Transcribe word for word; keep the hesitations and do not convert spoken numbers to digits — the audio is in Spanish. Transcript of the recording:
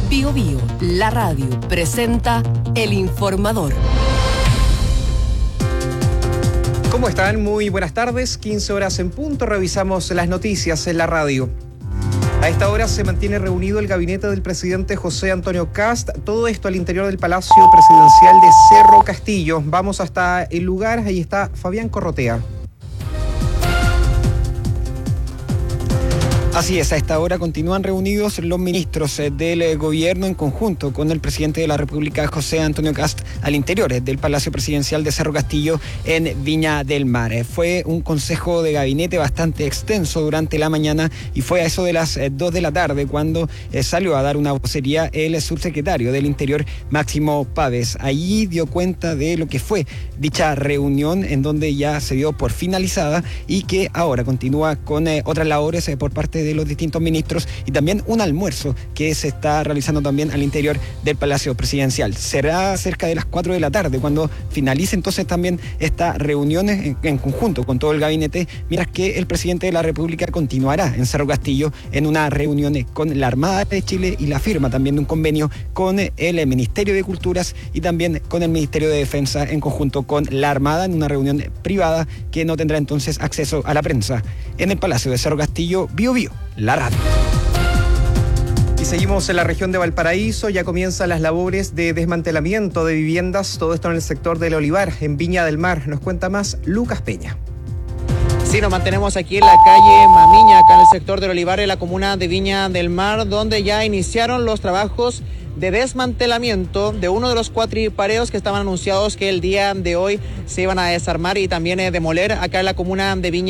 Bio Bio, la radio, presenta El Informador. ¿Cómo están? Muy buenas tardes, quince horas en punto, revisamos las noticias en la radio. A esta hora se mantiene reunido el gabinete del presidente José Antonio Kast, todo esto al interior del Palacio Presidencial de Cerro Castillo. Vamos hasta el lugar, ahí está Fabián Corrotea. Así es, a esta hora continúan reunidos los ministros del gobierno en conjunto con el presidente de la República, José Antonio Kast, al interior del Palacio Presidencial de Cerro Castillo en Viña del Mar. Fue un consejo de gabinete bastante extenso durante la mañana y fue a eso de las dos de la tarde cuando salió a dar una vocería el subsecretario del Interior, Máximo Pávez. Allí dio cuenta de lo que fue dicha reunión, en donde ya se dio por finalizada y que ahora continúa con eh, otras labores eh, por parte de los distintos ministros y también un almuerzo que se está realizando también al interior del Palacio Presidencial. Será cerca de las cuatro de la tarde cuando finalice entonces también esta reunión en, en conjunto con todo el gabinete, mientras que el presidente de la República continuará en Cerro Castillo en una reunión con la Armada de Chile y la firma también de un convenio con el Ministerio de Culturas y también con el Ministerio de Defensa en conjunto con la Armada en una reunión privada que no tendrá entonces acceso a la prensa en el Palacio de Cerro Castillo. Bio Bio, la radio. Y seguimos en la región de Valparaíso, ya comienzan las labores de desmantelamiento de viviendas, todo esto en el sector del Olivar, en Viña del Mar. Nos cuenta más Lucas Peña. Sí, nos mantenemos aquí en la calle Mamiña, acá en el sector del Olivar, en la comuna de Viña del Mar, donde ya iniciaron los trabajos de desmantelamiento de uno de los cuatripareos que estaban anunciados que el día de hoy se iban a desarmar y también eh, demoler acá en la comuna de Viña